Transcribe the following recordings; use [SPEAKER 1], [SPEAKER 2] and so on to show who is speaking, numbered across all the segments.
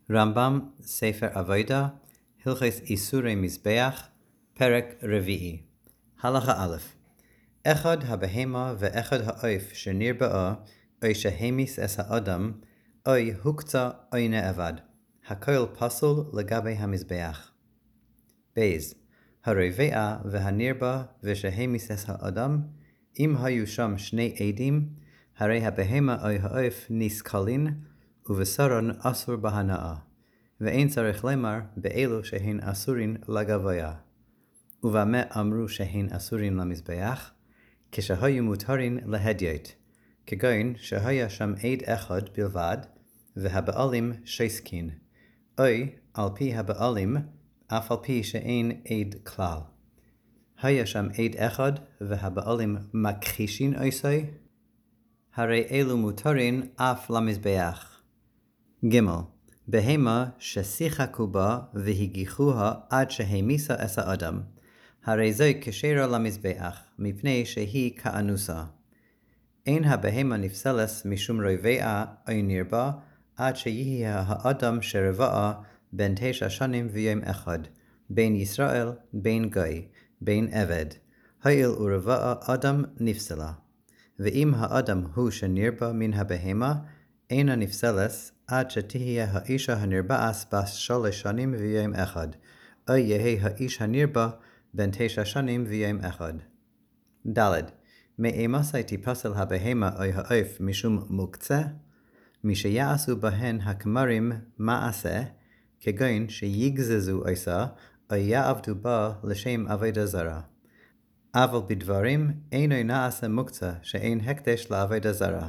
[SPEAKER 1] רמב"ם, ספר אבוידה, הלכות איסורי מזבח, פרק רביעי. הלכה א', אחד הבהמה ואחד העוף שנרבעה, או שהמיס את האדם, או הוקצה או נאבד, הכל פסול לגבי המזבח. בייז, הרבעה והנרבע ושהמיס את האדם, אם היו שם שני עדים, הרי הבהמה או העוף נסכלין, ובשרון אסור בהנאה, ואין צריך למר באלו שהן אסורין לגביה. ובמה אמרו שהן אסורין למזבח? כשהיו מותרין להדיוט, כגון שהיה שם עד אחד בלבד, והבעלים שסקין, אוי על פי הבעלים, אף על פי שאין עד כלל. היה שם עד אחד, והבעלים מכחישין עושי, הרי אלו מותרין אף למזבח. ג' בהמה ששיחקו בה והגיחוה עד שהמיסה את האדם, הרי זה כשרה למזבח, מפני שהיא כאנוסה. אין הבהמה נפסלת משום רבעה או נרבע, עד שיהיה האדם שרבעה בין 9 שנים ויום אחד, בין ישראל, בין גוי, בין עבד, הואיל ורבעה אדם נפסלה. ואם האדם הוא שנרבע מן הבהמה, אינה נפסלת עד שתהיה האישה הנרבעת בת 3 שנים ויום אחד, או יהא האיש הנרבע בין 9 שנים ויום אחד. ד' מאימסי תיפסל הבהמה או העוף משום מוקצה, מי שיעשו בהן הכמרים מעשה, כגון שיגזזו עושה, או יעבדו בה לשם עבודה זרה. אבל בדברים אינו נעשה מוקצה שאין הקדש לעבודה זרה.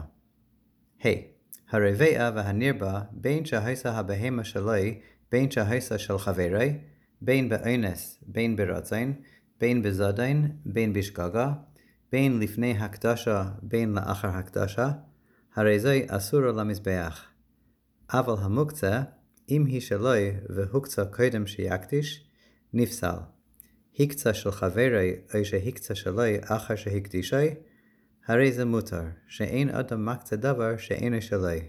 [SPEAKER 1] הרבעה והנרבע, בין שהייסה הבהמה שלוי, בין שהייסה של חברי, בין באונס, בין ברצון, בין בזדון, בין בשגגה, בין לפני הקדשה, בין לאחר הקדשה, הרי זה אסור למזבח. אבל המוקצה, אם היא שלוי והוקצה קודם שיקדיש, נפסל. הקצה של חברי או שהקצה שלוי אחר שהקדישי, הרי זה מותר, שאין אדם מקצה דבר שאינו שלוי.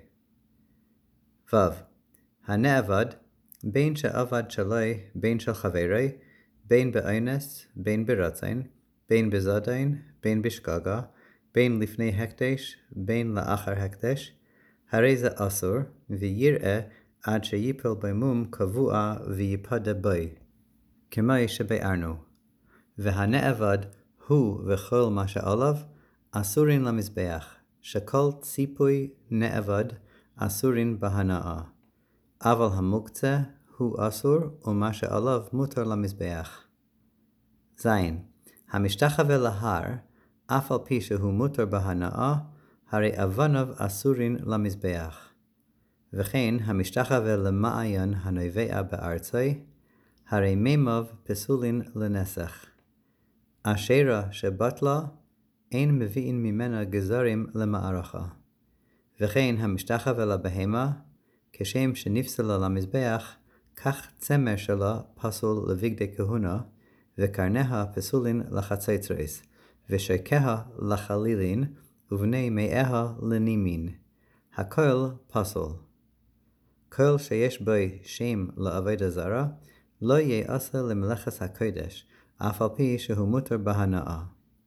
[SPEAKER 1] ו. הנאבד, בין שעבד שלוי, בין של חברי, בין באונס, בין ברצון, בין בזדון, בין בשגגה, בין לפני הקדש, בין לאחר הקדש, הרי זה אסור, ויראה עד שיפל במום קבוע ויפדה בי, כמו שבארנו. והנאבד הוא וכל מה שעליו, אסורין למזבח, שכל ציפוי נאבד אסורין בהנאה. אבל המוקצה הוא אסור, ומה שעליו מותר למזבח. ז. המשתחווה להר, אף על פי שהוא מותר בהנאה, הרי אבניו אסורין למזבח. וכן המשתחווה למעיין הנובע בארצי, הרי מימיו פסולין לנסח. אשרה שבטלה, אין מביאים ממנה גזרים למערכה. וכן המשתחווה לבהמה, כשם שנפסלה למזבח, כך צמר שלה פסול לבגדי כהונה, וקרניה פסולין לחצוצרס, ושרקיה לחלילין, ובני מאיה לנימין. הכל פסול. כל שיש בו שם לעבודה זרה, לא יעשה למלאכת הקודש, אף על פי שהוא מותר בהנאה.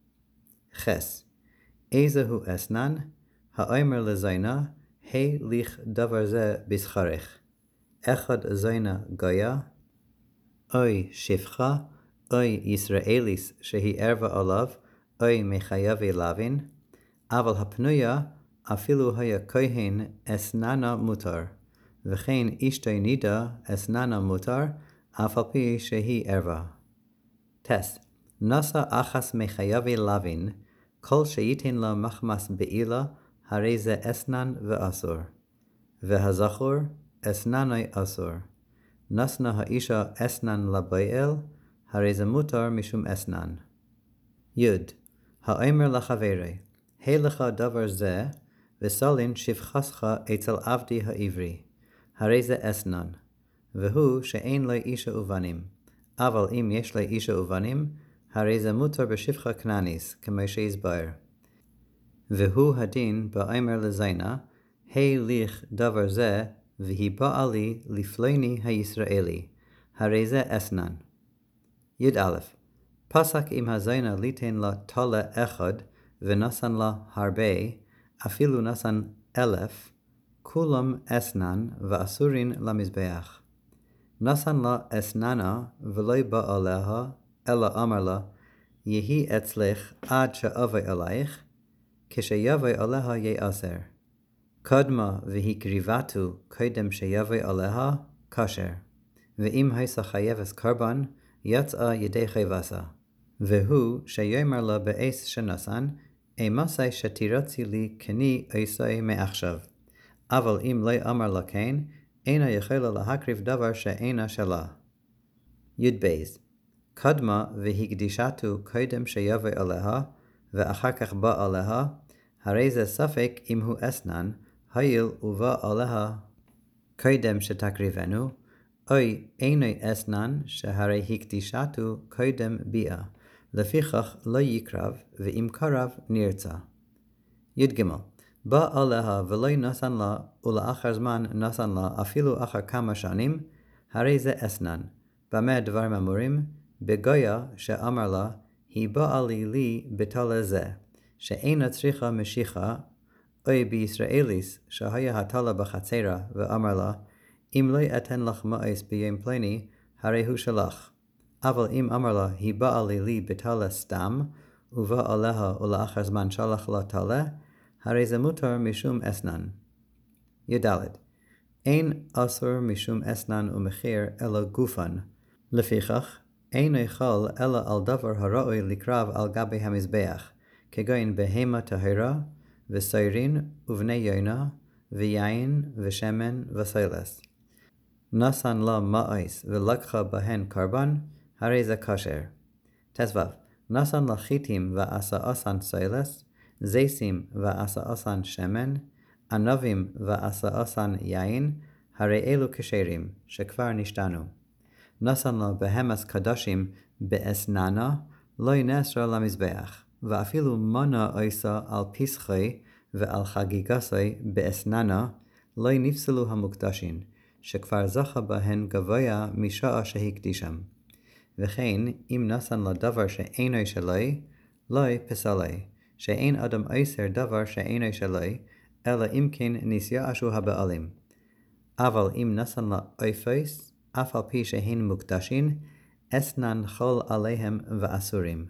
[SPEAKER 1] חס. איזהו אסנן, האומר לזינה, לך דבר זה בשכרך. אחד זינה גויה, אוי שפחה, אוי ישראליס שהיא ערבה עליו, אוי מחייבי להבין, אבל הפנויה אפילו היה כהן אסננה מותר, וכן אשתי נידה אסננה מותר, אף על פי שהיא ערבה. טס. נשא אחס מחייבי להבין, כל שייתן לה מחמס בעילה, הרי זה אסנן ואסור. והזכור, אסננוי אסור. נשנה האישה אסנן לבעל, הרי זה מותר משום אסנן. י. האומר לחברי, לך דבר זה, וסלין שפחסך אצל עבדי העברי, הרי זה אסנן. והוא שאין לו אישה ובנים. אבל אם יש לו אישה ובנים, הרי זה מותר בשפחה כנעניס, כמו שהסבר. והוא הדין באומר לזינה, לך דבר זה, והיא באה לי לפלוני הישראלי, הרי זה אסנן. י"א פסק אם הזיינה ליתן לה תולה אחד, ונתן לה הרבה, אפילו נתן 1,000, כולם אסנן ואסורין למזבח. נתן לה אסננה ולא בא עליה, אלא אמר לה, יהי אצלך עד שאבוא אלייך, כשיבוא עליה יאסר. קדמה והקריבתו קודם שיבוא עליה, כשר. ואם הייתה חייבת קרבן, יצאה ידי חייבתה. והוא שיאמר לה באס שנתן, אמסי שתירצי לי כני עשי מעכשיו. אבל אם לא אמר לה כן, אינה יכולה להקריב דבר שאינה שלה. י"ב קדמה והקדישתו קודם שיבוא עליה, ואחר כך בא עליה, הרי זה ספק אם הוא אסנן, הואיל ובא עליה קודם שתקריבנו, אוי אינו אסנן שהרי הקדישתו קודם ביאה, לפיכך לא יקרב, ואם קרב נרצה. י"ג בא עליה ולא נתן לה, ולאחר זמן נתן לה אפילו אחר כמה שנים, הרי זה אסנן. במה דברים אמורים? בגויה שאמר לה, היא באה לי בתלה זה, שאינה צריכה משיכה, אוי בישראליס שהיה התלה בחצרה, ואמר לה, אם לא אתן לך מאיס ביום פלוני, הרי הוא שלך. אבל אם אמר לה, היא באה לי בתלה סתם, ובא עליה ולאחר זמן שלח לה תלה, הרי זה מותר משום אסנן. י"ד אין אסור משום אסנן ומחיר אלא גופן, לפיכך אין יכול אלא על דבר הראוי לקרב על גבי המזבח, כגון בהמה טהרה, וסיירין ובני יונה, ויין ושמן וסילס. נתן לה מאיס ולקחה בהן קרבן, הרי זה כשר. ט"ו נתן לה חיטים ועשה אסן סילס, זיסים ועשה אסן שמן, ענבים ועשה אסן יין, הרי אלו כשרים, שכבר נשתנו. נתן לה בהמס קדשים באסננה, לא נאסרה למזבח, ואפילו מנה עושה על פסחי ועל חגיגסי באסננה, לא נפסלו המוקדשים, שכבר זכה בהן גבוה משעה שהקדישם. וכן, אם נתן לה דבר שאינו שלי, לא פסלי, שאין אדם עשר דבר שאינו שלי, אלא אם כן נסייעשו הבעלים. אבל אם נתן לה אפס, אף על פי שהן מוקדשים, אסנן חול עליהם ואסורים.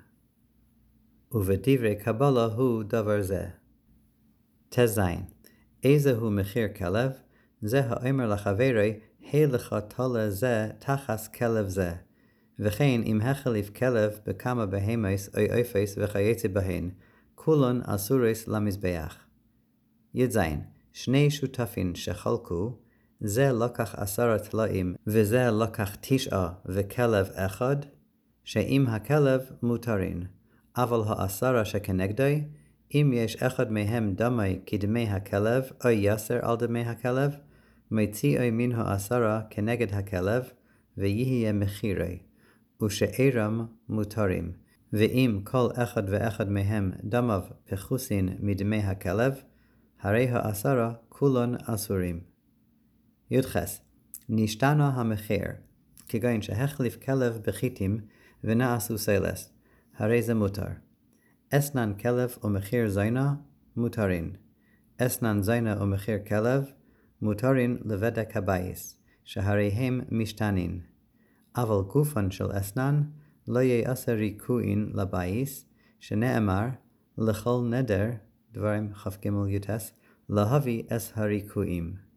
[SPEAKER 1] ובדברי קבלה הוא דבר זה. ט"ז איזהו מחיר כלב? זה האומר לחברי, הלך תלה זה תחס כלב זה. וכן אם החליף כלב בכמה בהמס או אפס וכיוצא בהן, כולן אסורס למזבח. י"ז שני שותפים שחלקו, זה לקח 10 טלאים וזה לקח 9 וכלב אחד, שאם הכלב מותרין, אבל 10 שכנגדי, אם יש אחד מהם דמי כדמי הכלב או יסר על דמי הכלב, מציאי מן 10 כנגד הכלב, ויהיה מחירי, ושאירם מותרים. ואם כל אחד ואחד מהם דמיו פחוסין מדמי הכלב, הרי 10 כולן אסורים. י"ח נשתנה המחיר, כגון שהחליף כלב בחיטים ונעשו סילס, הרי זה מותר. אסנן כלב ומחיר זיינה מותרין. אסנן זיינה ומחיר כלב מותרין לבדק הבייס, שהרי הם משתנין. אבל גופן של אסנן לא יעשה ריקוין לבייס, שנאמר לכל נדר, דברים כ"ג י"ס, להביא אס הריקויים.